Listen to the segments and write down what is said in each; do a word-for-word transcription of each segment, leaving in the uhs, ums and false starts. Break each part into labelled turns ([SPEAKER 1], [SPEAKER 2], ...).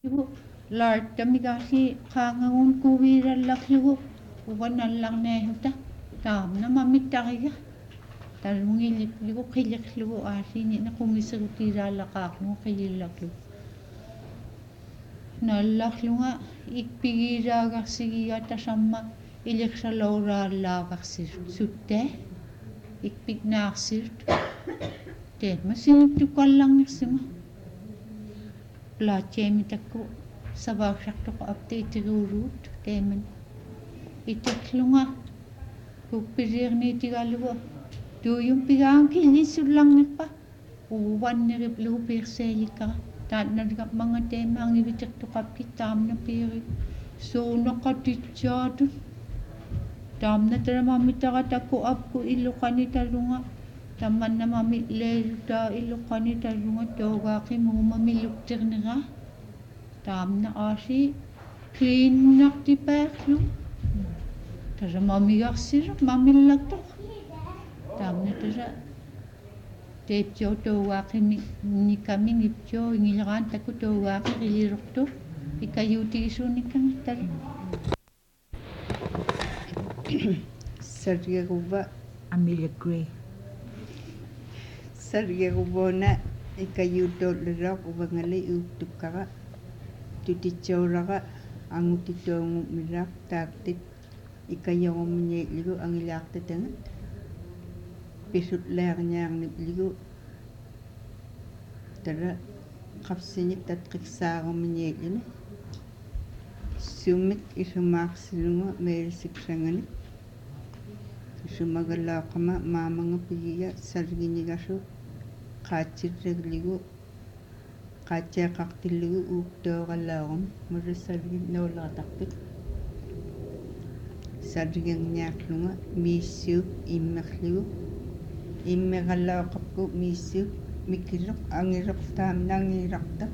[SPEAKER 1] Lart tamigasi kangangun kuwira laklugo uwan lang nehuta tam na mamitariga talungi liklugo kilaklugo asini na kumisru tira lakakno kilaklugo nallakluga ikpigira garsigia tasamma iliksa laura lagarsir sutte ikpignarsir te masin tukallang nirsima la chemitakko sabakshakto update rurut temen itaklunga kupirni tigalugo tuyum pigang kini sulang nipa uwan nirip lu pirselika tad nagap mga temang ni bitakto kapitam na piri so nakatitsado tam na tara mamitaka tako apko ilokani talunga taman na mamitlelu ta ilokani talunga toga ki mo mamiluktir nira tam na asi clean nak ti peklu tara mamigarsir mamilakto tam na tara tepjo toga ki ni kami ngipjo ngilagan tako toga ki ilirokto ikayuti isu ni kang tara
[SPEAKER 2] Sargeguba
[SPEAKER 3] Amelia Gray.
[SPEAKER 2] Sargegubona ikayuto lirak ubangali utukara tutichauraga angutitongu mirak taktit ikayong minyeligo ang ilakta tangat pisut lernyang nipligo tara kapsinik tatkiksago minyelina sumik isumaksilunga merisiksangani Sumagalakama mamanga piya sarginigasu kachirregligu kacha kaktilugu uktogalagum murisargi nolatakpik sarging nyaklunga misu immakligu immegalakapku misu mikilok angirok tam nangirakta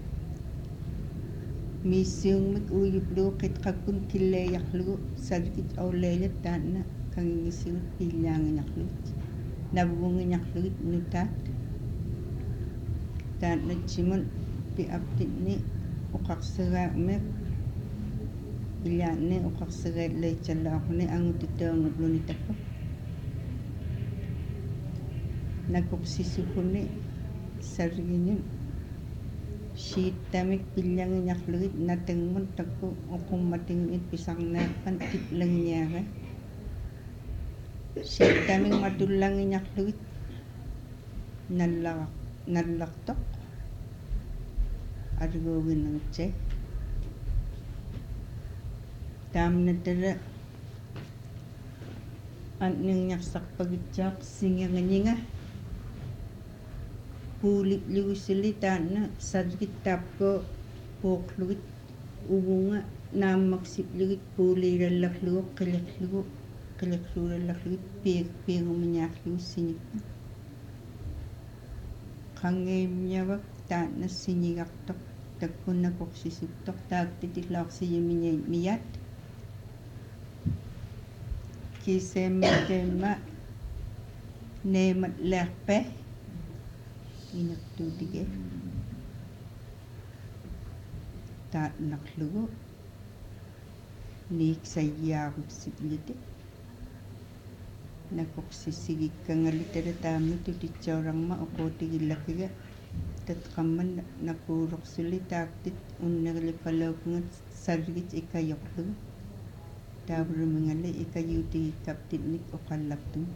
[SPEAKER 2] misung mik uyublu kitkakun kileyaklugu sargit awlelet tana kangisil pilang naklut nabung naklut nutat dan nachimun pi aptit ni ukaksaga me bilan ni ukaksaga le chalak ni ang tutong nunita ko nakuksisukuni sargini sitamik pilang naklut natengmun takko ukumating pisang na pantit lang niya Sitaming matulang inyakluit nalak nalaktok argawin ng tse tam na tala an ning nyaksak pagitsak singa nga pulit liwisilita na sadgit tapko pokluit ubunga na maksipluit puli lalaklugo kilaklugo Kalaksura laklit pig pig uminyaklu sinik. Kangay miyawak ta na sinigaktok tagpun na koksisuktok tag titiklak siya miyat. Kisem tema nemat lakpe inaktudige ta naklugo nik sayag siplite nakoksisigig kangalitera tami tutitsaurang ma ukotigilakiga tatkaman napurok suli taktit unnagli ngat sargit ikayoklu tabro mangali ikayuti kaptit nik ukalaptung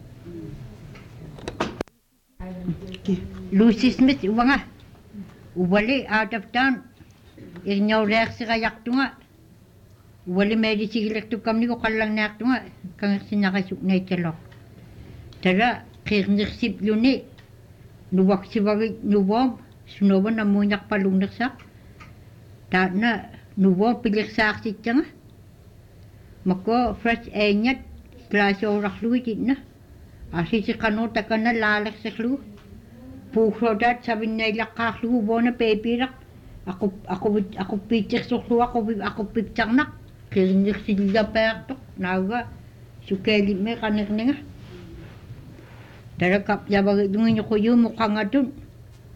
[SPEAKER 3] Lucy Smith uwanga uwali out of town irnyaw reaksi kayaktunga uwali medisigilektu kamni ko kallang naktunga kang sinakasuk na italok tara kirnirsip luni nuwak sibagi nuwam sunoba na munyak palungnersak ta na nuwam pilirsak sitjanga mako fresh enyat klasyo rakluit na asi si kano takana lalak saklu puhrodat sabin na ilakaklu bona pepirak ako ako ako picture suklu ako ako picture nak kirnirsip pertok naga sukeli me kanirninga Tara kap yabag dungin ko yung mukha nga dun.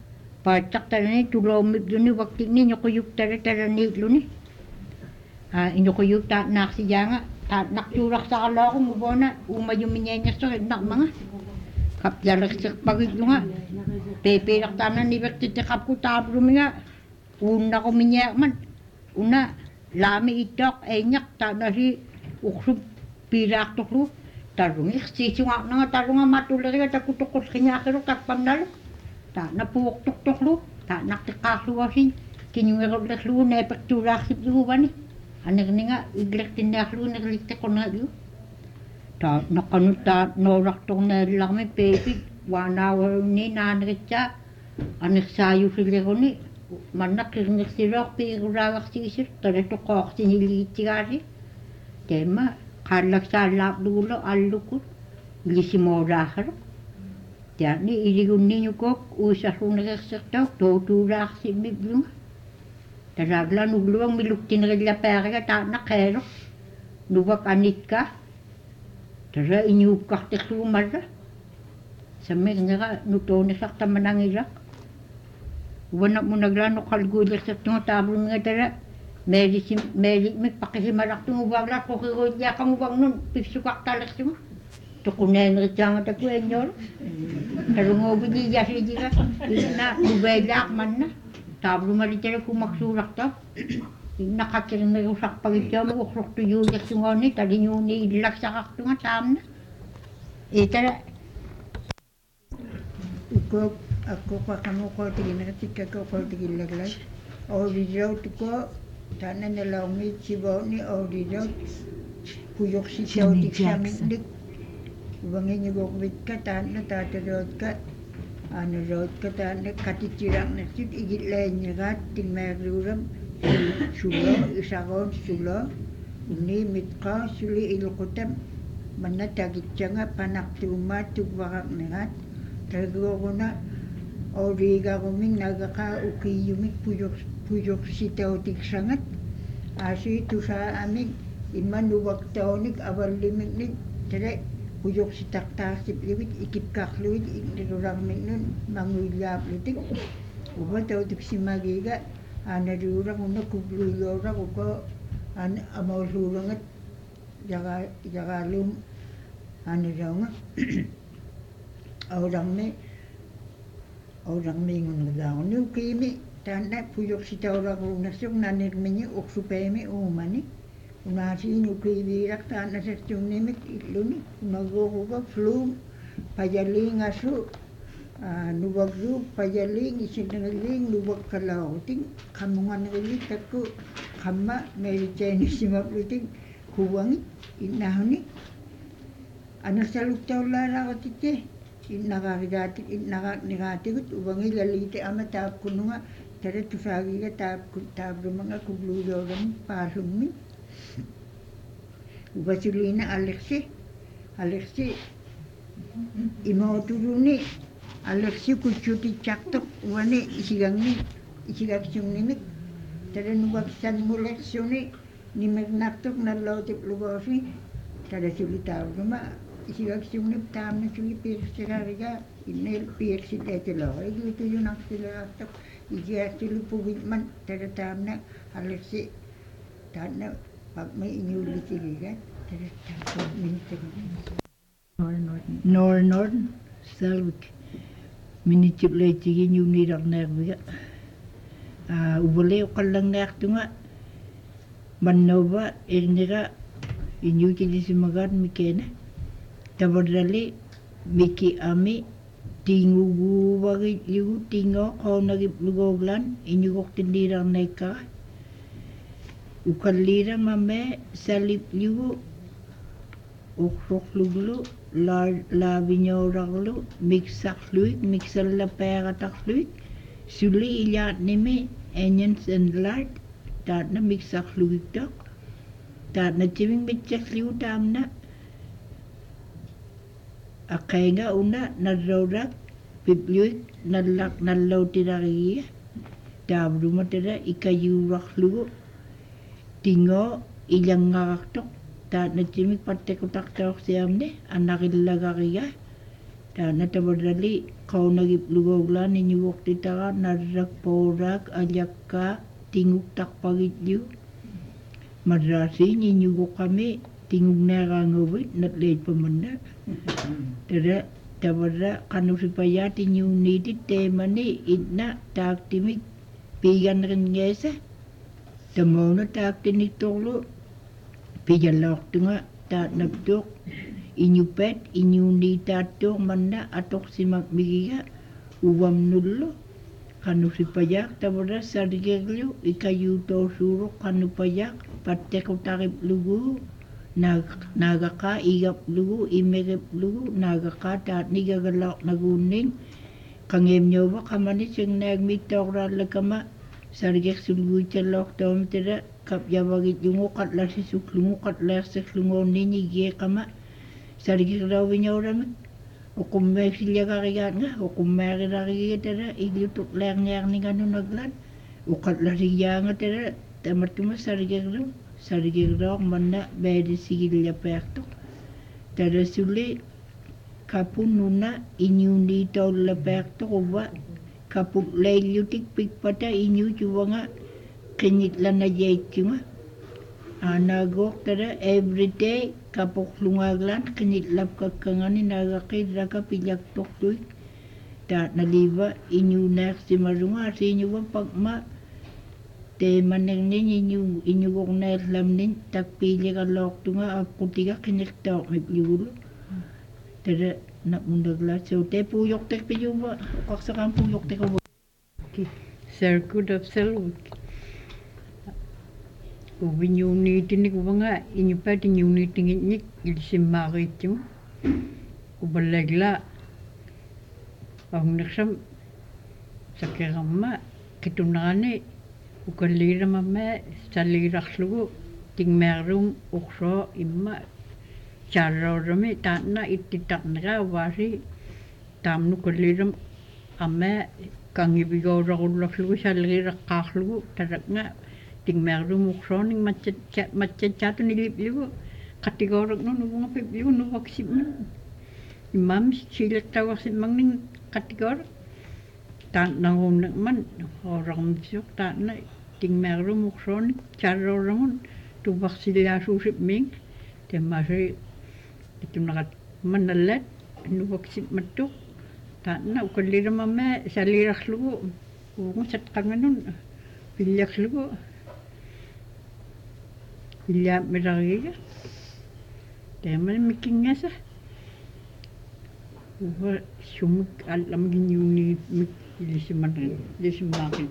[SPEAKER 3] paatsak talani tulomik luni wakti ni nyokuyuk tala talani luni. Ah inyokuyuk ta nak si janga ta nak turak sa kala ko mubona umayuminyenya so nak mga kap jalak sik pagit lunga. Pepe rak tanan ni bekti te kap ku tabru minga. Una ko minyak man. Una lami itok enyak ta nasi uksup pirak toklu. Tarungik si sunga nga tarunga matulari ta kutukos kanya kero takpam nalo. Ta napuok tok toklu ta nak te kaslu asin kinyungero leklu ne pekturak sip lu bani. Anek ninga iglek tinaklu ne likte kona lu. Ta nakanuta norak tong ne lami pepe wana ni nanritsa anek sayu silero ni manak kirnik sirok pi rawak sisir tare to kok sinilitigari tema kalak salap dulu alukut gisi morahar yani iligun ni kok usah unek sektor to turak sibiblung taragla nugluang miluktin rila perga ta nakero nuwak anika tara inyukak teklu mara samir nga nutone sakta manangirak wana mo naglano kalgulik sa tunga tablo nga tara meri sim meri mi pakisimarak tunga wagla ko ko ya kang wag nun pisukak talak tunga to kunen rejang ta ko enyor tarungo bidi ya si diga ina ubelak man na tablo mali tara ko maksurak ta nakakirin na usak pagitya mo ukrok to yulik tunga ni tali nyo ni ilak sa kak tunga tam na itara
[SPEAKER 2] Uko ako pa kamo ko tigin na tika ko ko tigin laglay. O video tuko tanan na laumi sibo ni o video kuyok si siyaw tik samin dik. Ubangin niyo ko wit ka tan na tatarod ka. Ano rod ka tan na katitirang na sit igit lay niya kat ting meruram sulo isagon sulo uni mitka suli ilukutam manatagit siya nga panak tumat tugwakak na kat. Talaga ko na origa kuming nagaka ukiyumik puyok puyok sitaw tiksangat asi itu sa amin iman luwag taonik awal limik ni tere puyok sitak tasip liwit ikip kakluwit iknirurang min nun mangulyap litik uba taw tik si magiga ana rurang una kubluyora ko an amaw surangat jaga jaga lum ana nga orang me orang me ngun daw ni kimi tanda puyok sita orang unasuk nanir menye oksupeme umani unasi ni kimi rak tanda sesung ni mit iluni nago ko flu pajaling asu nuwagru pajaling isinangaling nuwag kalaw ting kamungan ngali takku kamma meri cheni simap luting kuwangi inahuni anak saluk tawlara katite nakakidati nakaknigatikut ubangi lalite ama taap kununga tere tusagi ka taap taap rumanga kubluyoram parumi ubasulina Alexi Alexi imoturuni Alexi kucuti caktok wani isigangi isigak sumnimik tere nubaksan muleksuni nimek naktok nalotip lugosi tere sulitaw ruma isiwag sumnip tam na suli pirk sila riga inel pirk si tete lo ay dito yun ang sila tok iya sila pugit man tada tam na alexi tad na pag may inyuli sila tada tam minitag nor nor salvik minitip lay tigin yung nirak na biga ubole o kalang na akto nga manova irnira inyuti di simagan mikena tabardali miki ami tingugu bagi yu tingo kau nagi lugoglan inyugok tindirang neka ukalira mame salip yu ukrok luglu la la binyoraglu mixak luik mixal la peratak luik suli ilat nimi onions and lard tat na mixak luik tok tat na chiming mixak liu tam na akaiga una narorak pipliuik nalak nalaw tirariya dabruma tira ikayurak lugo tingo ilang ngaktok ta na chimik patte ko taktok siamne anakilagariya Tana tawadali kau nagip lugoglan inyuwok titara narak porak ajakka tinguk tak pagityu. Madrasi inyuwok kami tinguk nerangawit natleit pemanda. Tada tawada kanu supaya tinyu niti temani itna tak timik pigan rin ngesa. Tamona tak tinik tolo pijalok tunga tak naptok inyupet inyuni tatok manda atok simak migiga uwam nullo kanu sipayak tabara sarigeglu ikayu to suro kanu payak patek utarip lugu nag nagaka igap lugu imerip lugu nagaka tat nigagalok naguning kangem nyoba kamani sing nagmit tokra lakama sarigek sulgu chalok tom tira kap yawagit yungo katla sisuklungo katla seklungo nini ge kama sarigek raw winyoram ukumme silyagarigat nga ukumme rarigit tira iglutuk ler ner ni kanu naglan ukatla siyanga tira tamatuma sarigek raw sarigek raw manna bedi sigilya perto tira suli kapununa inyundi tol perto uwa kaput leilutik pikpata inyu chuwanga kinit lana jaitunga anagok tada everyday kapok lungaglan kinit lap kakangani nagakid raka pilak toktuik ta naliba inyu nak simarunga sinyu wa pagma te maneng nin inyu inyu gok na lamnin tak pili ka lok tunga akutiga kinit tok mipiulo tada nak mundagla so te puyok tek piyuwa kaksakan puyok tek awa
[SPEAKER 3] Circuit of Selwood. Ubinyuni tinik ubanga inyupat inyuni tingit ilisimarityo. Ubalegla ang naksam sakirama kitunane ukalira mama salirakhlugu tingmerum ukso imma charorami tanna ittitaknga wasi tamnu kaliram amma kangibigo ragullakhlugu salirakhlugu tarakna tingmerum ukso ning macet macet chatu niliplugu katigorok no nubunga pipiu no vaksimman imam silat tawaksimman ning katigorok tan nangum man orang bisok tan tingmerum ukso ning charorong tu vaksila susip ming temasi itu nakat manalet nu vaksin matuk tanna ukalira mama salirah lugu ngusat kanganun pilyak lugu pilyak meragiga teman miking ngasa uba sumuk alam ginyuni mik ilisiman ilisiman.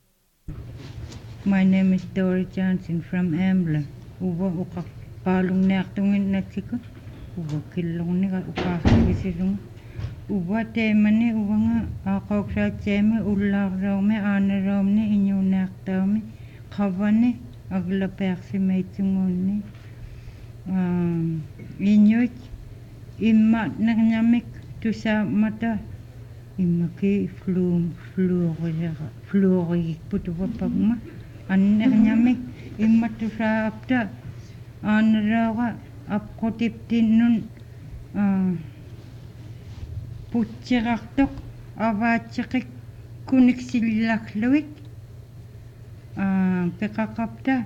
[SPEAKER 1] My name is Dory Johnson from Ambler. Uba ukak palung naktungin natsiko uba kilong ni ka ukak isilong uba temani uba nga akok sa teme ular rome ana rome inyo naktami kabani agla persi maitungon um inyo imma nanyamik tu sa mata imma ki flu flu flu putu pagma an nanyamik imma tu sa apta anraga apkotiptinnun putsigaqtoq avaatseqik kuniksillarluit peqaqapta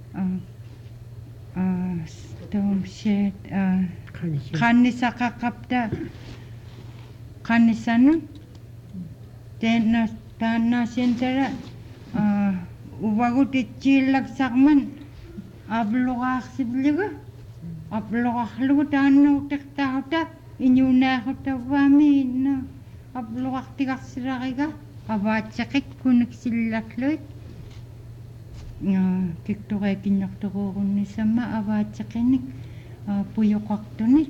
[SPEAKER 1] stomshet qannisaqaqapta qannisanun tenna tanna sentara uvagut itchiillaksarman abluqaarsibligu abluqarlugu taannuutirtaruta inyunaaruttavvaami inna abluqartigarsilariga avaatseqik kuniksillarluit tiktorekinnertoruurunnissama avaatseqinik puyoqartunik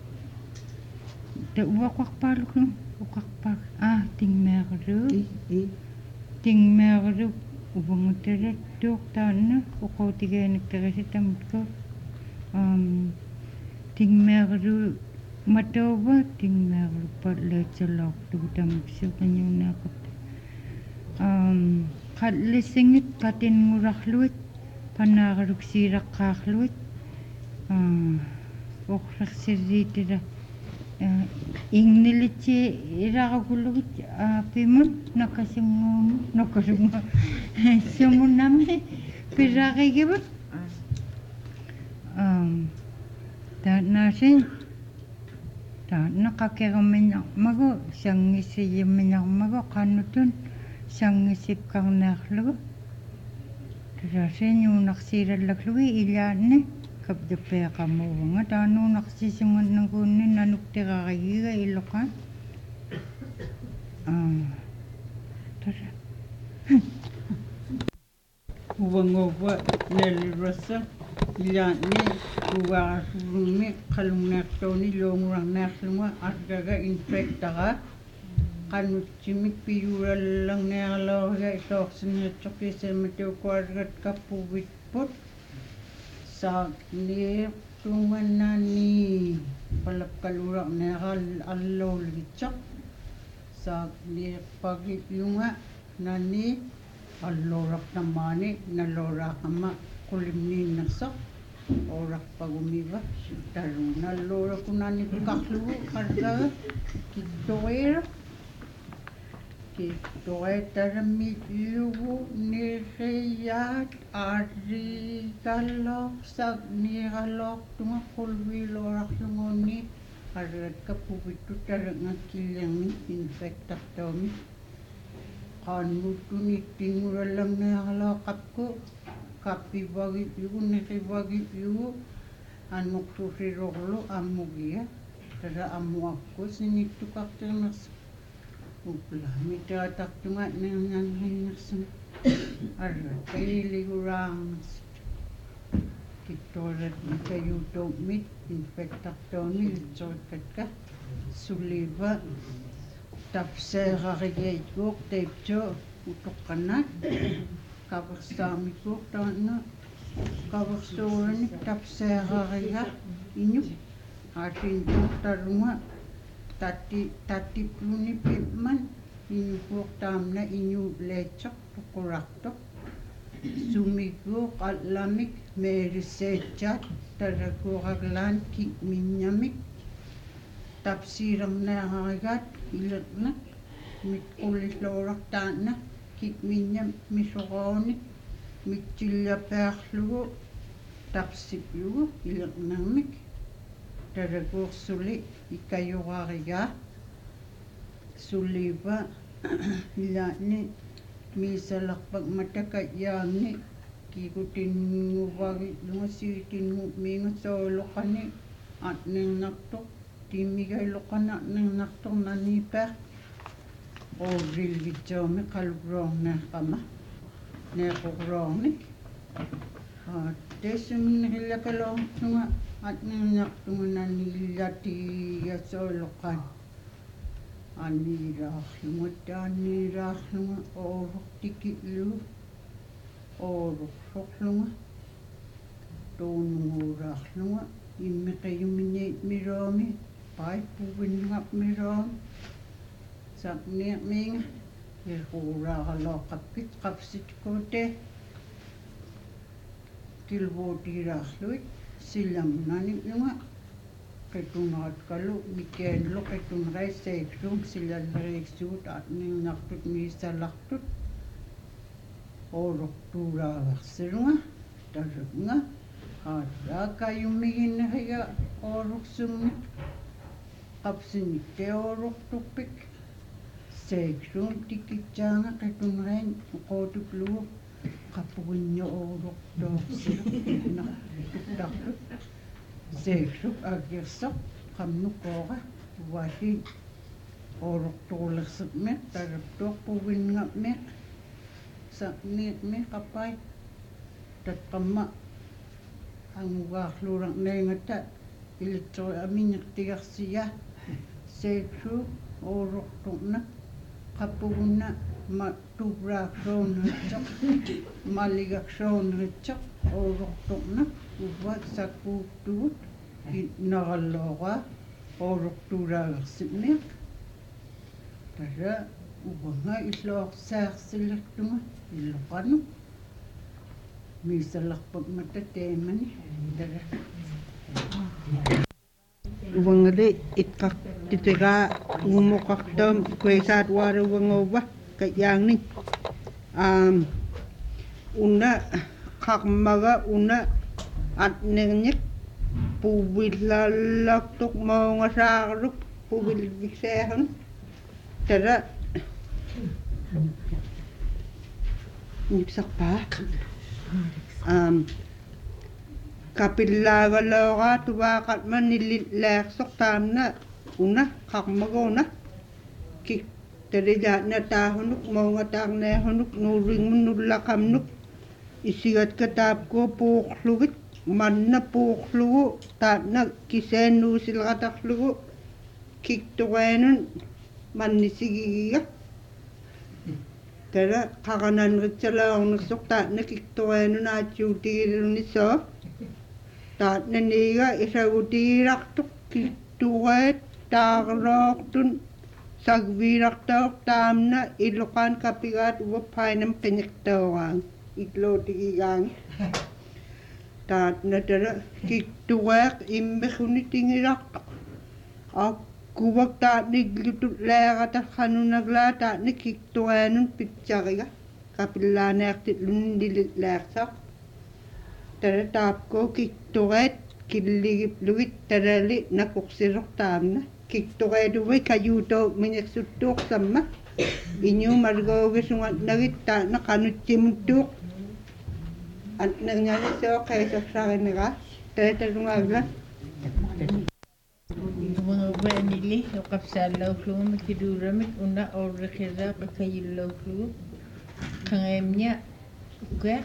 [SPEAKER 1] ta uaqarpaaluknu uqarpaak ah tingmeerlu tingmeerlu ubangutarat tuqtaanna uqootigeeniktarisitamutko um tingmeerlu matova tingmeerlu patleetsalortugutamiksuqanyunaaqut um qallisingit patinnngurarluit panaaqaluksiiraqqaarluit um oqrarsiritila
[SPEAKER 3] Ingnilitsi iraqakulugit aapimut nakasungum nakasungum sumunami piraqigibut um ta nasin ta naqakeruminnarmagu sangisiyimminnarmagu qannutun sangisipkarnearlugu tasasinuunarsiilallaklugi ilaanni kapduppeeqamuuvanga taanuunarsisungannaguunni nanukterarigiga illoqaan ah tasa
[SPEAKER 2] Uvangowa nalirasa ilaanni uvaarummi qalunneertooni loongurarneerlunga argaga infectaga qanutsimik piyurallangeerlooriga isoorsineertoqiiseematiukuargat kappuuvitput saaqniirtungannaani palapkalurarneeral alloolgitsoq saaqniirpagilunga nani alloraqnamaani nalloraaqama qulimniinnersoq oraqpagumiva taruunalloorakunani qarlugu qargaga kittoqiira kittoqeetaramillugu niriyaat aarriigalloorsak niiqalloortunga qulviiloorarlunguunni qargat kappuvittu tarangakkiillermi infectartoomi qaannuttuni tingurallangeerlooqapku kappivagillugu niqivagillugu annuqsurirorlu ammugia tara ammuakku sinittuqartirnersu upla mitaatartunga nerngannginnersuga arra kayiliguraarnersit kittorat mikayuutuummit infectartooni litsorikkatka suliva tapseerarigeitguuq teipsoo utoqqannaat kaversaamikuuq taanna kaversuuranik tapseerariga inyu aasintuuq tarunga tatti tattipluni pimman inyukuuq taamna inyu leetsoq tuqurartoq sumiguuq allamik meeriseetsaat tarakuuqaglaan ki'minnamik tapsiirerneerarigaat ilernak mitqullisloorartaanna ki'minnam misoqoonik mitsilliapearlugu tapsiplugu ilernermik tarakuursuli ikayurarigaa suliva ilaanni miisalarpak matakayyaanni kikutinnguvagilluga siitinngummiingassooloqani atnernertoq timmigailoqana atnernertoq naniipeaq oorrilgitsoomi qalukroorneeqqama neequrroornik teessuminnerillakaloortunga atnernertunga naniillatigassooloqqaan anniiraarlunga taanniiraarlunga oorortikillugu oororsorlunga tuununguuraarlunga immeqiyuminiit miroomi paippuvinngap miroomi saqniiqmiinga irquuraaralooqappit qapsitkuute kilvuutiiraarluit sillamnanilunga qituneratkalu mikeenlu qitunereisseiksuum silalleriiksuut atnirnartut miisalartut oorortuuraagarsilunga tarunga aarraakayummiginneriga ooruksummik qapsinikte oororturpik seiksuum tikitsaanga qitunerein uqootuklugu qappuginño oorortoorsilu nartuktartut seiksup agirsoq qamnukooqa uvaali oorortuulersermeq taraptuorpuvinngapmeq saqniiqmi qapai tatqamma angugaarluurarneingata ilitsori aminnertigarsia seiksuup oorortorna qappugunna ma tuuraaksoonneritsoq maligaksoonneritsoq oorortorna uva sakkuuttugut narallooraa oorortuuraagersipmiaq tara uvanga illoorsaarsillertunga illoqanu miisallarpak mata teemani tara
[SPEAKER 4] uangale itkak titega umokaktam kuesat wara uangova kayangni um una kakmaga una atnengnyek pubilalaktok mga sakruk pubilbiksehan tara nipsakpa um kapillaga loga tubakat man nililaksok tamna una kakmagona kik terija na tahunuk mga takna hunuk nuring nulakamnuk isigat katap ko puklugit man na puklugu ta na kisen nusil kataklugu kik tuwenun man nisigiga tara kakanan ritsala ang nagsok ta na kik tuwenun at yutiril niso ta na niga isagutirak tuk kik tuwet takraktun sagviraktok tamna ilukan kapigat wapay ng pinyaktawang iklo tigigang ta na tara kik tuwek imbekuni tingirak ak kuwag ta niglutut lera ta kanunagla ta ni kik tuwenun pitsariga kapilanek titlun dilit lersak tara tap ko kik tuwet kiligip luwit tarali na kuksirok tamna kik tuwet uwi kayuto minyaksutuk sama inyo margawis ngat nagit ta na kanutsimtuk at nangyari sa kaysa sa akin nga tara tarungaglan
[SPEAKER 1] mga vanili o kapsalaw flu makiduramit una order kira kakayilaw flu kangayam niya okay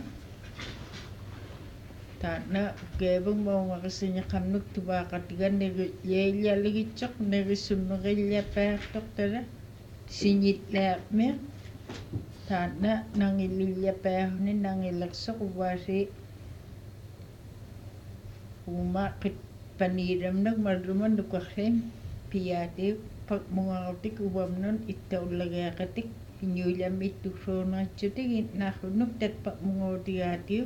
[SPEAKER 1] ta na gebang mau makasinya kamnuk tuba katigan negi yelya lagi cok negi sumagilya pertok tara sinyit lak mer ta na nangililya per ni nangilaksok wasi umakit paniram nag maruman dukaksem piyati pag mga kautik ubam nun itaw lagay katik inyulam itu sona chutik nakunuk tat pag mga kautik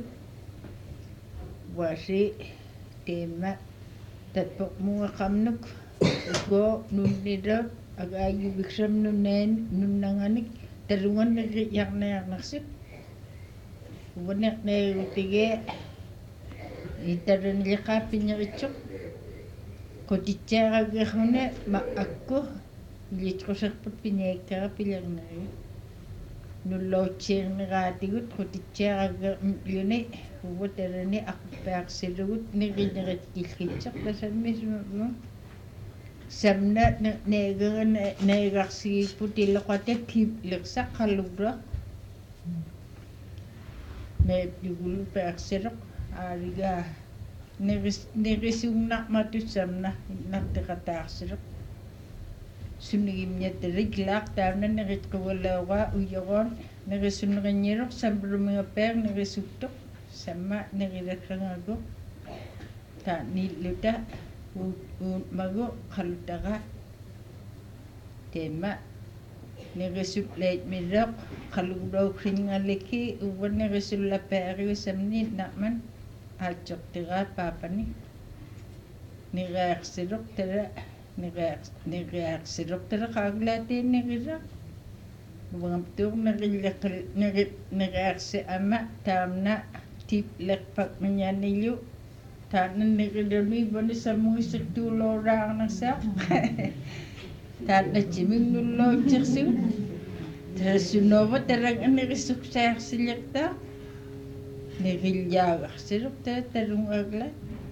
[SPEAKER 1] wasi tema tat pag mga kamnuk go nun nidot agayu biksam nun nen nun nanganik tarungan nagriyak na yak naksip ubanak na yutige itaran likapin niya itsok ko titsara gahune ma ako lit ko sa pineka pilang na yun nulo chir na ratigut ko titsara yun eh ubataran ni ako persilugut ni rinarat kilkitsak basan mismo mo samna negar negarsi putil kwate kip leksak kalubra ne digulu persilok ariga neris nerisung nak matusam na naktakatarsirok sunigim niya teriglak tamna nerit ko walawa uyogon nerisunranyirok sambro mga per nerisuktok sama nerilakangago ta niluta un mago kalutaga tema neresup leit midok kalugdaw kringaliki uwan neresulla peri samni nakman achok tira papani nireaksidok tira nireaksidok tira kaglati nirirak wangaptur nirilakal nireaksi ama tamna tip lekpak manyanilyo tanan niridami bani sa mga sektulo rang ng sak tanan chiming nulo chiksu tasunova tarang nirisuksak silyakta nirilyaga siruk ta tarung agla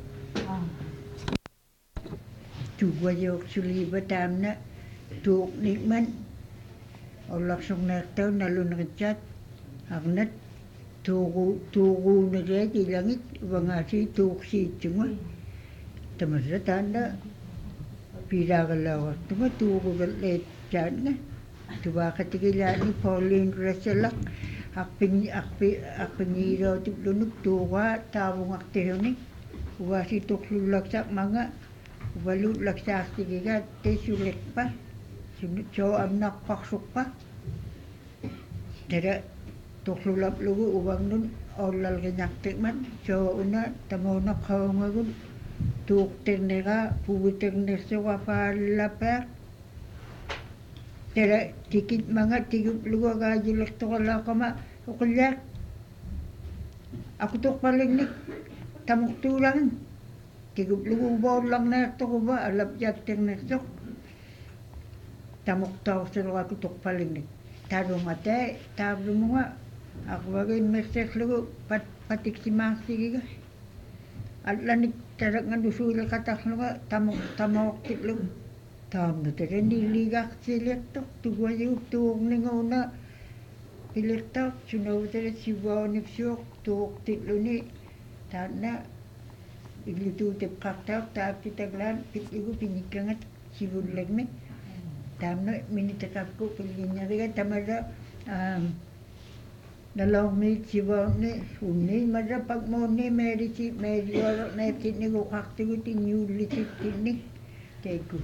[SPEAKER 2] tugwayok suliba tamna tuk nikman olaksong naktaw nalunrichat agnat tugu tugu nagay di langit wangasi tuksi cuma tamasra tanda piragalawa tuma tugu galet chatna tuba katigila ni Pauline Rasalak akping akpi akpingiro tuklunuk tuwa tawong aktehonik wasi tuklulak sak mga walut laksak tigiga tesulek pa sunut so amnak paksuk pa tera tuklulap lugu ubang nun olal kenyak tikman so una tamonak hawangagun tuuqtirnera puuternersuqa paallapeaq tala tikit manga tigupluagaajullertoqalaaqama uqilliaq akutorpalingnik tamuqtuulangan tigupluguuboorlarneertoquva alapjaatternersoq tamuqtaorseluakutorpalingnik talungata taavlumunga aquagiimmerserlugu pat patiksimaarsigiga allanik talaqngalusuuleqatarluga tamu tamoortitlugu taamnutalaniilligaarsiiliartoq tuguayuup tuurninguuna pilirtaaq sunautala sivuaunipsuuq tuuqtitluni taanna illituutepqartaaq taaptitaglaan pitlugu pinikkangat sivullagmi taamna minitaqapku pillinneriga tamala aam nalormiit sivuaunni unni malla pakmoonni meelisi meeliornertitniguqartugut inniullitittinnik taiku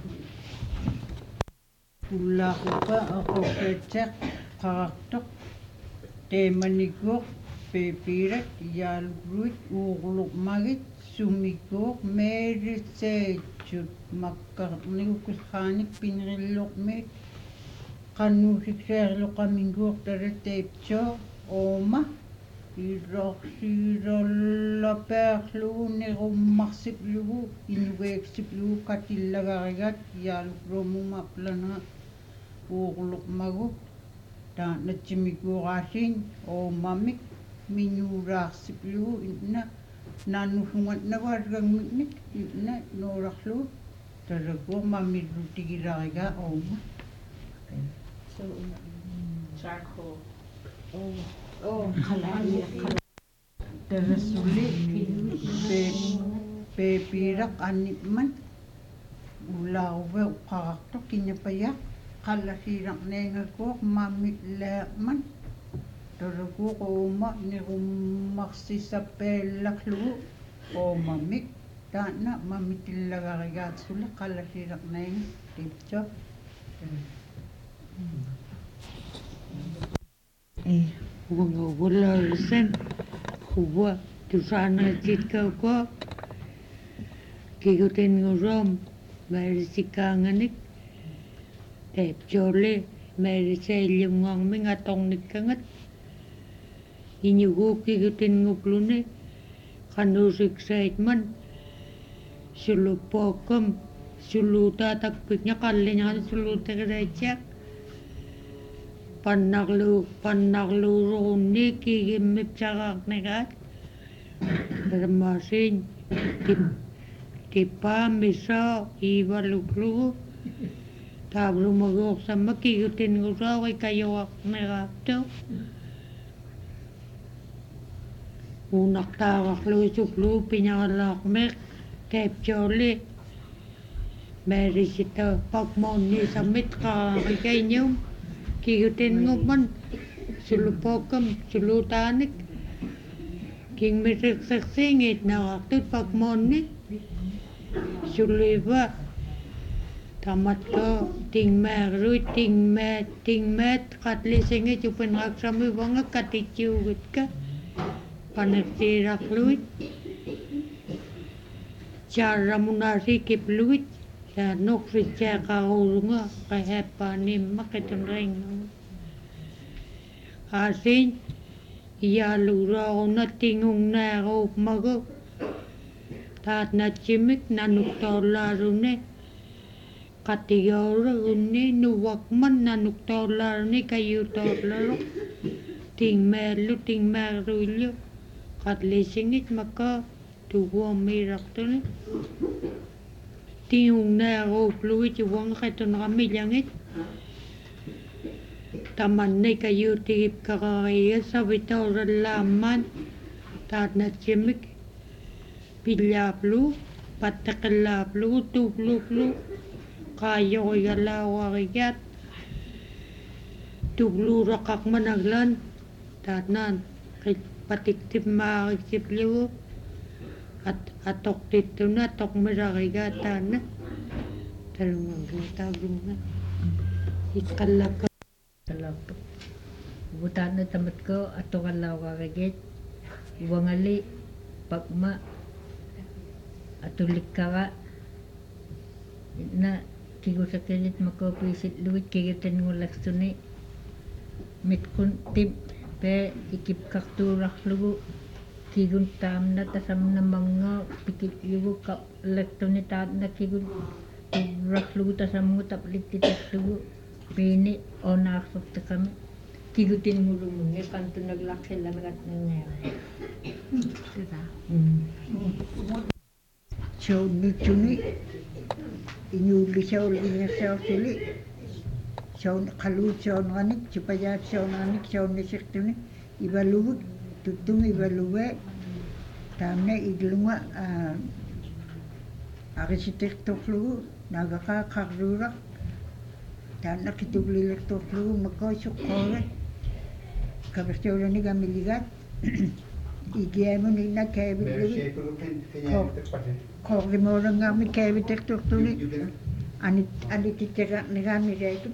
[SPEAKER 4] Ullaqupa aqurpeetseq qarartoq teemanikuuq peepiirat yaalugruit uurluqmagit sumikuuq meeliseechut makkarnigukusqaanik pinrilluqmik qannuusikseerluqaminguuq talateepsoo ooma irorsiirollapearlugu nerummarsiplugu inugeeksiplugu katillagarigat yaalugruumumaplanaa uurluqmagu taanatsimikuuraasiin oomamik minuuraarsiplugu inna naannusungatnaguargangmitnik inna noorarlugu talaguuq mamirrutigilariga ooma
[SPEAKER 5] Charcoal.
[SPEAKER 4] Terasuli pe peepiraq anipman ulauve uqarartoq kiñapayaq qallasiiraqneengakuuq mamitleeqman talaguuq ooma nirummarsisapeellaqlugu oomamik taanna mamitillagarigaatsulle qallasiiraqneenga tipso
[SPEAKER 3] Uangawalasen huwa tusaanatitkauko kigutengurom merisikaanganik teepjoole meriseillungorming atornikkangat iñuguuk kigutengupluni qanuusiksaitman sulupookam suluutaatakpikña qalliñaani suluuterilaitiaq pannarlu pannarluuruunni kigimmipsaraarneraat permaasiin tip tippaamissa iivaluklugu taavlumaguorsamma kigutingusaari kajoarneraatto uunartaararluisuklugu piñaralaarmeq teepjooli meerisita pakmoonni sammit qaarikaiñum kigutenngumman sulupookam suluutaanik kingmisersersiingit naartut pakmoonni suliva tamatko tingmeeruit tingmeet tingmeet qatlisingit upenraqsamivanga katitsiugutka panersiirarluit chaarramunaasi kipluit ja nuqsitseeqaruulunga qaheppaanimma qitunringa aasin iyaaluuraaruna tingungneeruupmagu taatnatsimik nanuktoorlaaluni qatigoorunni nuwakman nanuktoorlaaluni kayuutoorlalu tingmeellu tingmeeruillu qatlisingit maka tuguammiirartuni tingungneeruupluit uanga qitunramillangit tamanni kayuutigip karariga savitooralaammaan taatnatsimik pillaaplu patteqillaaplugu tuupluuplu qaayorigalauarigaat tupluuraqaqmanaglan taatnaan patiktipmaariksiplugu at atoqtittuna atoqmirarigaa taanna talungaglutaavlunga iqqallakka
[SPEAKER 6] Talapto. Butana tamat ko ato kalaw kakagit. Wangali pagma atulikkara na kigusakilit makopisit luit kigitenngulaksuni mitkun tip pe ikipkartuurarlugu kigun taamna tasamna manga pikit yugu ka lektoni taatna kigun turrarlugu tasammu taplittiterlugu piini onaarsortakami kigutin mulumunge kantu naglaksillangatnangaa sira
[SPEAKER 2] saunnittuni inuullisauliginersaortuli saun qaluut sauneranik sipajaat sauneranik saunnisirtuni ivaluvut tuttung ivaluve taamna iglunga arisitertorlugu nagaqa qarruuraq taanna qituglilertorlugu makoisuqqoogat kaversaulanigamiligaat igiamun inna kaavitlugi qoorrimoolangaarmi kaavitertortuni anit anititterarnigaamiraitut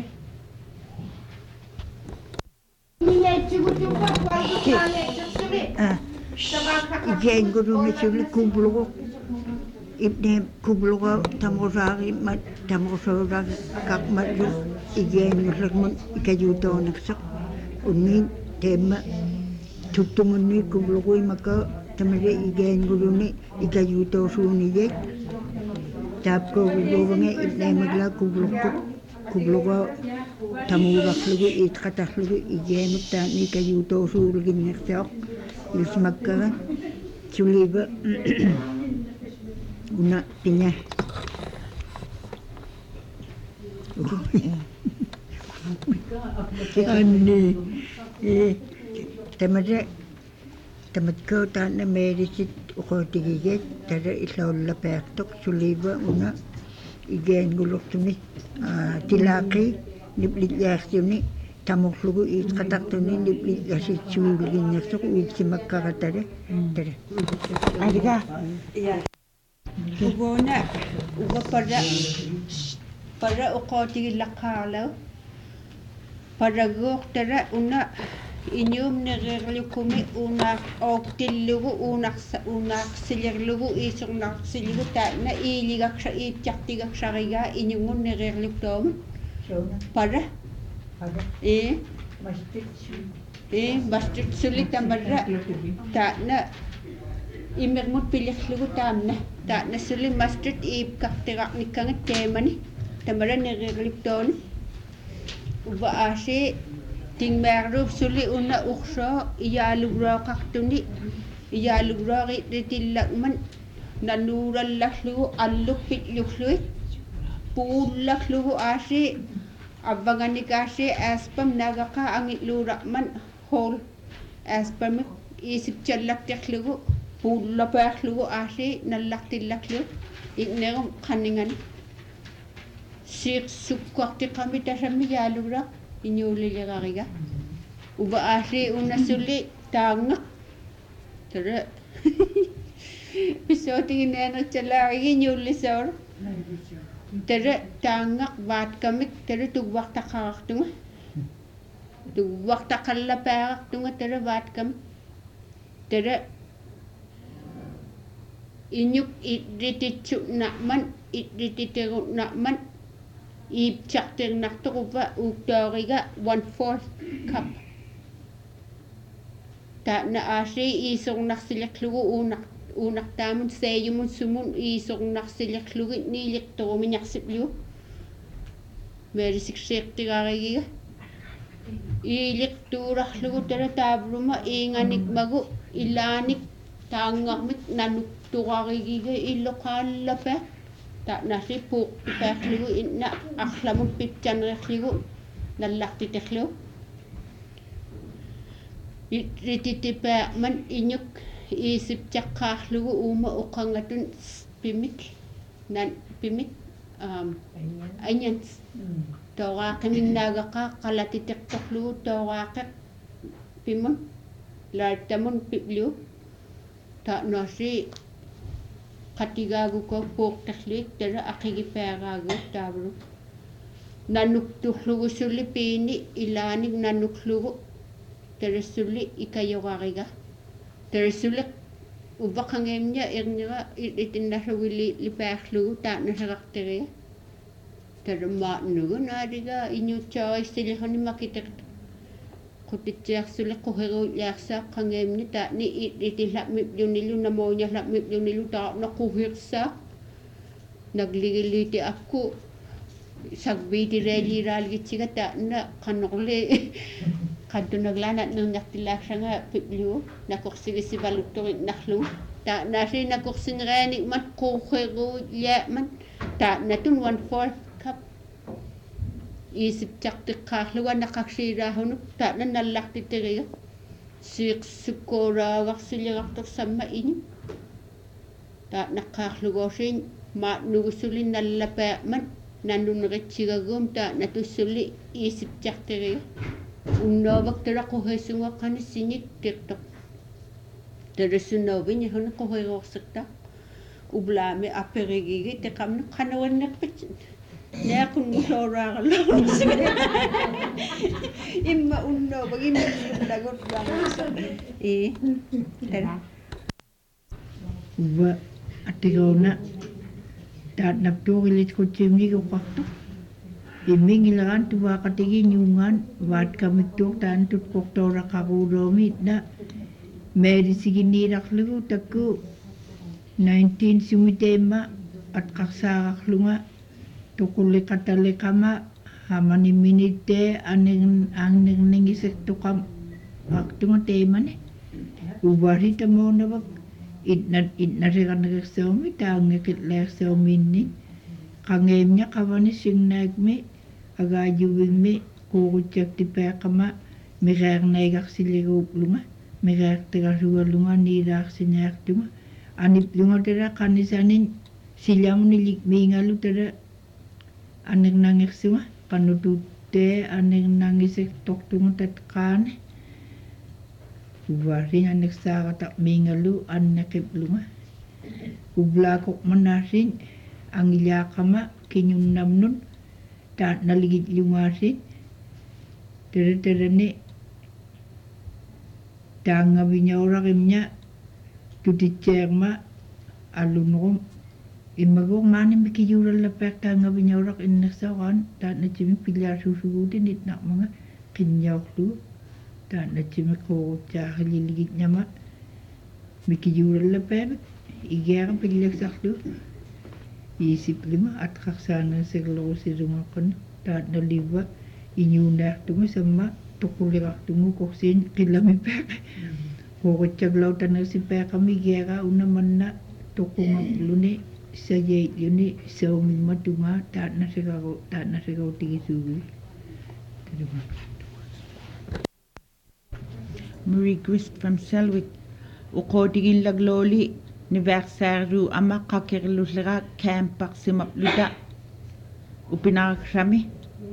[SPEAKER 2] ah igiangulungisuli kumblugu ibne kumblugu tamoraari mat tamoraari kakmatlu igiangullermun ikayuutoonaksaq unniin teemma tuttumunni kumblugu maka tamale igianguluni ikayuutoosuuniyek taapkooguluuvange ibneemagla kumbluqqut kumblugu tamuurarlugu iitqatarlugu igiamut taanni ikayuutoosuuliginnersaoq ilsmakkara suliva una tinya anni eh tamade tamatko taanna meerisit uqootigiget tara illaullapeartoq suliva una igiangulortuni tilaaqi niplillaarsiuni tamorlugu iitqatartuni nipligasitsuuliginnersoq uitsimakkaratale tara
[SPEAKER 4] Adiga. Ugona uga pada pada uqootigillaqaarlau paraguuqtara una inyum negerlukumi una oqtillugu unaqsa unaqsillerlugu isornaqsillugu taana iiligaqsa iitjartigaksariga inyungun negerluktoom pada eh eh bastit sulit tambara taana imermut pilirlugu taamna taana suli mastit iipkartiraqnikkangat teemani tambara negerluktoon uba aasi tingmerlup suli una uqso iyaalugrooqartuni iyaalugrooqititillakman nanuurallarlugu allukpitllukluit puullaklugu aasi avvanganikaasi aspam nagaqa angitluuraqman hool aspamik iisipchallaktirlugu puullapaarlugu aasi nallartillaklu ignerum qanningani siiqsukkuartiqami tasami yaalugraq iñuuliliqariga uba aasi unasuli taanga tara pisootigineanerchalaarigi iñuullisaur tara taangaq vaatkamik tara tugvartaqarartunga tugvartaqallapaarartunga tara vaatkamik tara iñuk idrititsu'na'man idrititeru'na'man iipchartirnartuqupa uuktooriga one fourth cup taana aasi iisornarsilerlugu uunaq uunaqtaamun seeyumun sumun iisornarsilerlugu niiliqtorumiñarsipliu meerisiksiirtigaarigiga iiliqtuurarlugu tara taavruma iinganikmagu ilaanik taangarmik nanukturarigiga illoqaallapa taanasi puuqtipaarlugu inna arlamut piptaneriqligu nallartiterlu itrititipaarman iñuk iisipchaqqaarlugu uuma uqangatun pimik nan pimik um onions toraaqiminnagaqa qalatitertorlugu toraaqeq pimun laattamun pipliu taanasi qatigaaguko puuqterluik tara aqigipaaraagu taavlu nanukturlugu suli piini ilaanik nanuklugu tara suli ikayurariga tara suli
[SPEAKER 1] Ubakangem niya irnira itinasawili lipaklu ta nasakaktere. Terma nugu nadiga inyu choice silihoni makitek. Kutityak sulit kuhero yaksa kangem ni ta ni itilap mipjunilu namonya lap mipjunilu ta na kuhirsa. Nagligiliti ako. Sagbiti reli rali chiga ta na kanokle. Kanto naglanat nung naktilak siya nga piplu. Nakuksigi si balutong naklu. Ta nasi nakuksing renik man kuhero ya man. Ta natun one fourth cup. Isip caktik kahluan nakaksirahon ta na nalakti teriya. Sik sukora waksilyak sama ini. Ta nakahlugosin ma nugusulin nalape man nanun rechigagum ta natusuli isip cakteriya. Unno baktera kohesunga kan sinik tiktok. Teresuno binya hon kohegosakta. Ublame aperigigi te kamno kanawan nakpit. Naya kun musora lo. Imma unno bagi min dagot bang. Eh. Tera.
[SPEAKER 2] Uba atigona dat napto gilit ko chimni ko pakto. Iming ilangan tuwa katigi nyungan wat kamitok tan tut koktora kaburomit na meri sigini raklu takku nineteen sumitema at kaksa kaklunga tukuli katale kama hamani minite aning aning ningisek tukam waktu tema ne ubari tamo na bak itna itna rekan nagsomi ta ngekit leksomi ni kangemnya kawani sing nagme aga juwing me ko cek ti pekama mirer naigak siligo lunga mirer tega ruwa lunga ni dak sinyak tunga anip lunga tera kanisanin silang nilik mingalu tera aneng nangik sima kanutute aneng nangisek tok tunga tatkane Uwari anek sa tak mingalu anakip lunga ublakok manasin ang ilyakama kinyum namnun ta naligid lungasin tere-tere ni tanga binyaurak imnya tudicerma alunrom imagong mani mikiyural lapek tanga binyaurak innasawan ta na chimi pilar susugudin it nak mga kinyauk lu ta na chimi ko cha haliligid nyama mikiyural lapek igera pilar saklu isip lima at kaksana seglo si rumakon ta na liwa inyunak tungo sama tukulirak tungo koksin kilami pepe ko chaglaw ta na si pe kami gera unaman na tukungap luni sa jay yuni sa umin matunga ta na sigaw ta na sigaw tigisugi
[SPEAKER 5] Marie Grist from Selwick ukodigin lagloli Niversaru ama kakirluslega campak simapluda upinakrami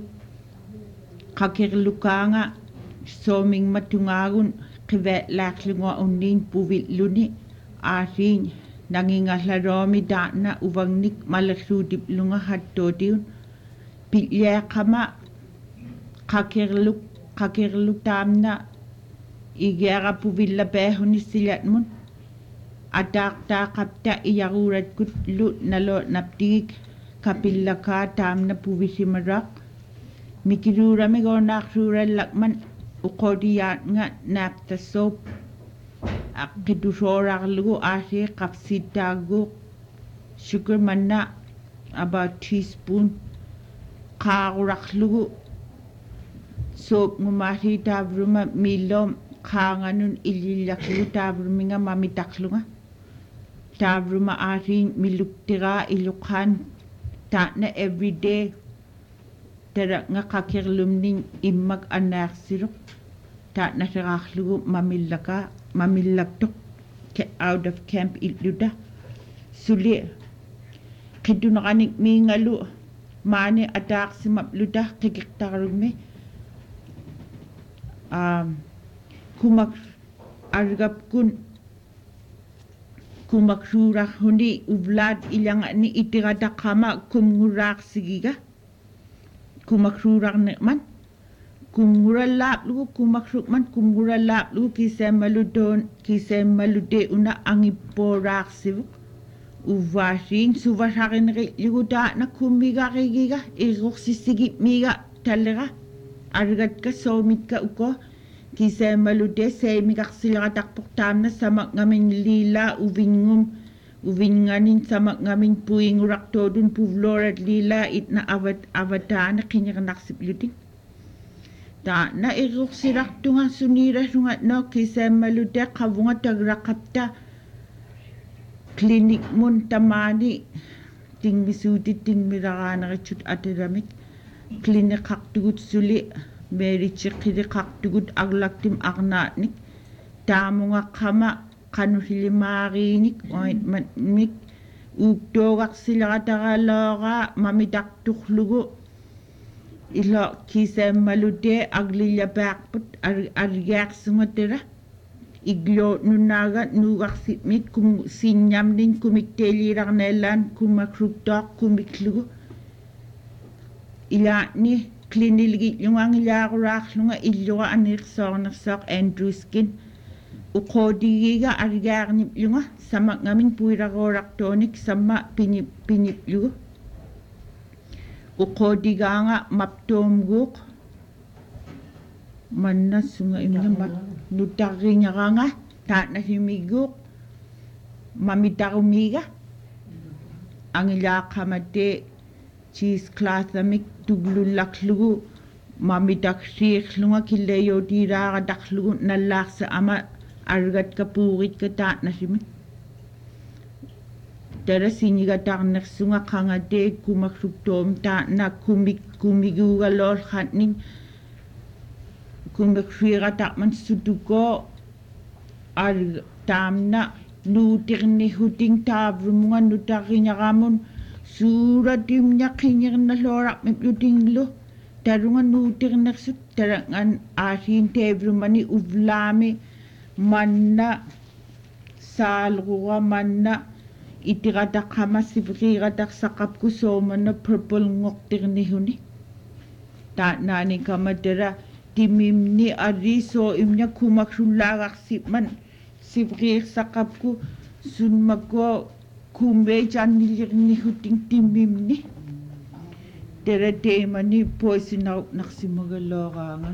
[SPEAKER 5] kakirlukanga soming matungagun kivet laklunga unin puvitluni asin nangingahlaromi dana uvangnik malaksudip lunga hattodiun pilya kama kakirluk kakirluk tamna igera puvilla behuni silatmun adak ta kapta iyarurat kut lut nalo naptig kapillaka tam na puvisimarak mikirura mi go naksura lakman ukodiya nga napta sop akidusora lugu ase kapsitagu sugar manna about teaspoon karurak lugu sop ngumasi tabruma milom kanganun ililak lugu tabruminga mamitaklunga tabruma asin miluktira ilukhan ta na everyday tera nga kakirlum ning imag anak sirok ta na siraklugu mamilaka mamilaktok ke out of camp iluda suli kidu nakanik mingalu mani adak simapluda kikiktarume um, kumak argap kun kumaksurak hundi ublad ilang ni itirada kama kumngurak sigiga kumaksurak ne man kunguralap lu kumakrukman kunguralap lu kisemaludon kisemalute una angiporaksivuk uvasin suvasarin ri luda na kumiga rigiga iroksisigi miga talera argat ka somit ka uko kisemalute semikaksilagatakpoktamna sama ngamin lila uvingum uvinganin sama ngamin puingurak-todun puvlorat lila itna avat avatana kinyaranaksiplutin ta na iruk sirak tunga sunira sunga no kisemalute kavunga tagrakapta klinik mun tamani tingmisuti tingmiragana chut atiramik klinik haktugut suli merichikiri haktugut aglaktim agnanik tamunga kama kanuhilimarinik ointmik uktogak silagataraloga mamitaktuklugu ilo kisemalute aglilapaqput argiaqsungatera iglo nunaga nugaksipmit kum sinyamnin kumiktelirarnelan kumakruktoq kumiklugu ila ni klinilgi lungang ilaaquraarlunga illuga anirsoornersoq Andrew Skin uqodigiga argaarnip lunga sama ngamin puiragoorartoonik sama pinip pinip lugu uqodigaanga maptoomguuq manna sunga imna mat nutarriñaranga taatnahimiguuq mamitarumiga angilaaqamate cheeseclathamik tuglullaklugu mamitaksiirlunga killeyotiiraaqatarlugu nallaarsa ama argatka puuritka taatnasimik tara sinigatarnersunga qangate kumakruktoom taatna kumik kumiguugalool khatning kumikfiiratarman sutuko ar taamna nuutirnihuting taavrumuga nutarriñaramun suuratimña qiñernallooraqmiplutinglu tarunga nuutirnersut tarangan aasiin teevrumani uvlaami manna saalruga manna itigataqama sivriigataqsaqapku soomana purple ngoqtirnihuni taatnaani kamatera timimni ariso imnya kumaksullaaqarsiman sivriirsaqapku sunmako kumbejannilirnihuting timimni tera teemani poisinau naqsimagalooranga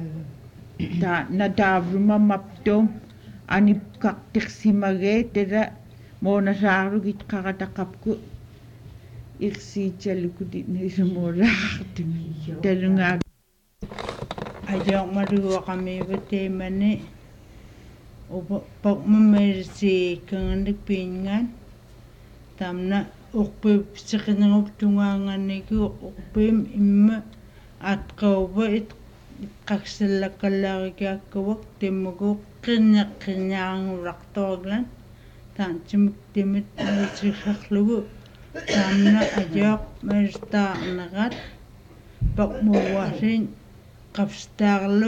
[SPEAKER 5] ta natavruma maptom anip kaktirsimage tera monasaarugit qarataqapku irsiichalukudi nisumoraqtimi terunga
[SPEAKER 4] ajak maruaqamiva teemani upa pakmamersi kanganik pingan tamna uqpip siqinangup tungaanganiku uqpim imma atqauva it qaksallaqallaarikiakkavak timmugu qinneq qinñaanguraqtooglan taanchimik timit mersiqarlugu tamna ajaq merstaarnerat paqmuwasin qapstaarlu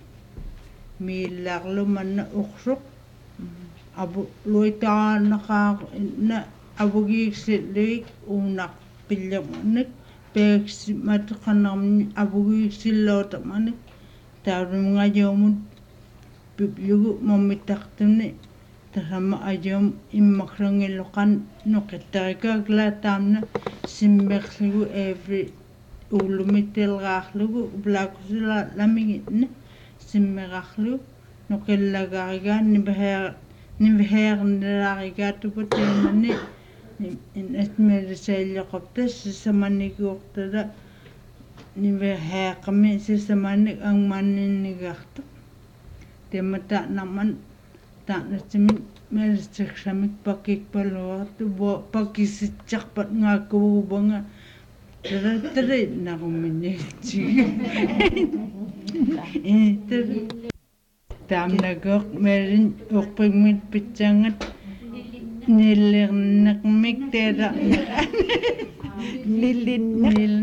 [SPEAKER 4] miillarlu manna uqsuq abu luitaanaqaaq na abugiiksilluik uunaq pillamanik peeksi matqanarmi abugiiksillootamanik taarumngajoomun piplugu mammitaqtuni tasama ajoom immaqrangilloqan nuqittarikaakla taamna simmerlugu every uulumittelraarlugu uplaakusula lamigitne simmerarlu nuqillagarigaan nibeheer nibeheerneraarigaatupateemani inasmerisailloqapta sisamanikuuqtada nibeheeqami sisamanik angmanninnigartu temata naman taanasimin merisaqsamik pakikpaluartu bo pakisitsarpat ngaakkuubanga tara tara naruminnichi eh tara taamnagoq merin uqpigmit pitsangat nillerneqmik teera
[SPEAKER 5] nillinneq
[SPEAKER 4] nil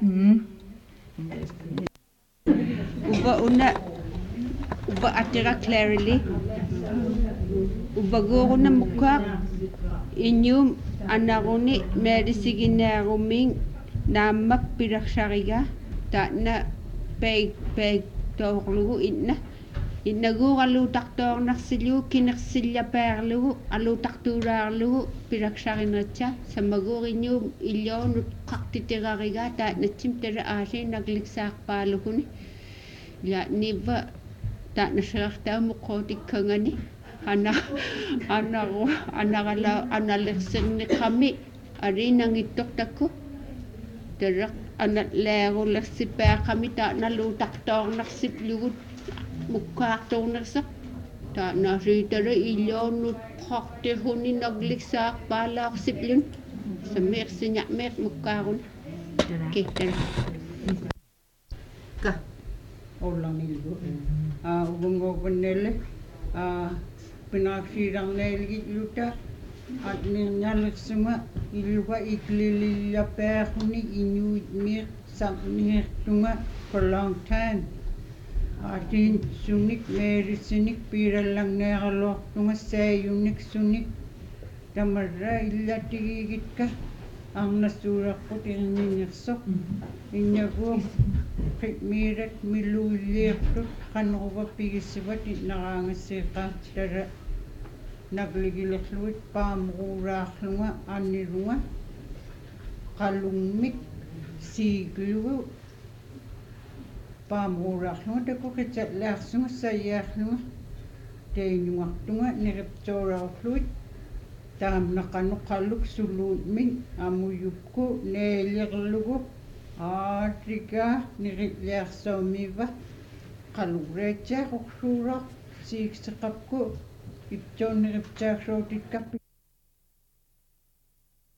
[SPEAKER 7] uba una uba atira clarily uba goruna mukaq inyum anaruni merisiginnaaruming naammak pilarsariga taana peg peg toorlugu inna innaguuraluutartoornarsilugu kinersillapaarlugu aluutartuulaarlugu pilaksarinertia samaguurinnium illoonut qartitirarigaa taatnatsim tala aaliinakliksaarpaaluguni ja niva taatnaserartaamuqqootikkangani ana anaru anarala analerserniqami aliinangittortakku tala analaarulersipaaqami taatnaluutartoornarsiplugut mukkaartuunersa taatnaasiitala illoonnut qartirhuni nakliksaarpaalaarsiplun sameersiña'meer mukkaarun kittala
[SPEAKER 4] ka ollanilgu a uvungoopannelle a pinaaksiilarneeligitluta atnirnallersunga illuga iklilillapaaruni inuitmiir samnihertunga for long time atin sunik meerisinik piirallangeeraloortunga saayunnik sunik tamarra illatigigitka arnassuuleqqut irninersoq innagu qitmiirat miluulliertut qaneruva pigissivat innaraangassiiqaa tara nagligilerluit paamruulaarlunga annilunga qalungmik siiglugu paamruulaarlunga takuqitsallaarsunga sayyaarlunga teinuartunga niriptoorarluit taamnaqanuqalluk suluutmin amuyukku neelirlugu aatrika nirilliarsoomiva qalugreetsaaqorsuuraa siiksiqapku ittoonniriptaarsuutitkappi